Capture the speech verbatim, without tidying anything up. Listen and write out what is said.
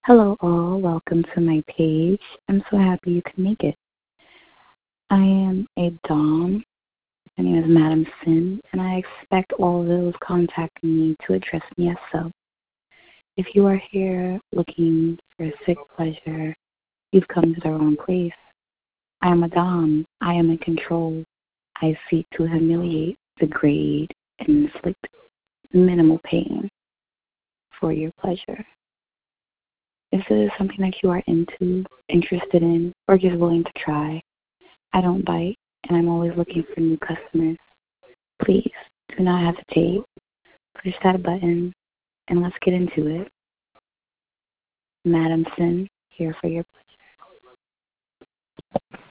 Hello, all. Welcome to my page. I'm so happy you could make it. I am a Dom. My name is Madam Sin, and I expect all those contacting me to address me as so. If you are here looking for a sick pleasure, you've come to the wrong place. I am a Dom. I am in control. I seek to humiliate, degrade, and inflict minimal pain for your pleasure. If this is something that you are into, interested in, or just willing to try, I don't bite, and I'm always looking for new customers. Please do not hesitate. Push that button, and let's get into it. Madam Sin, here for your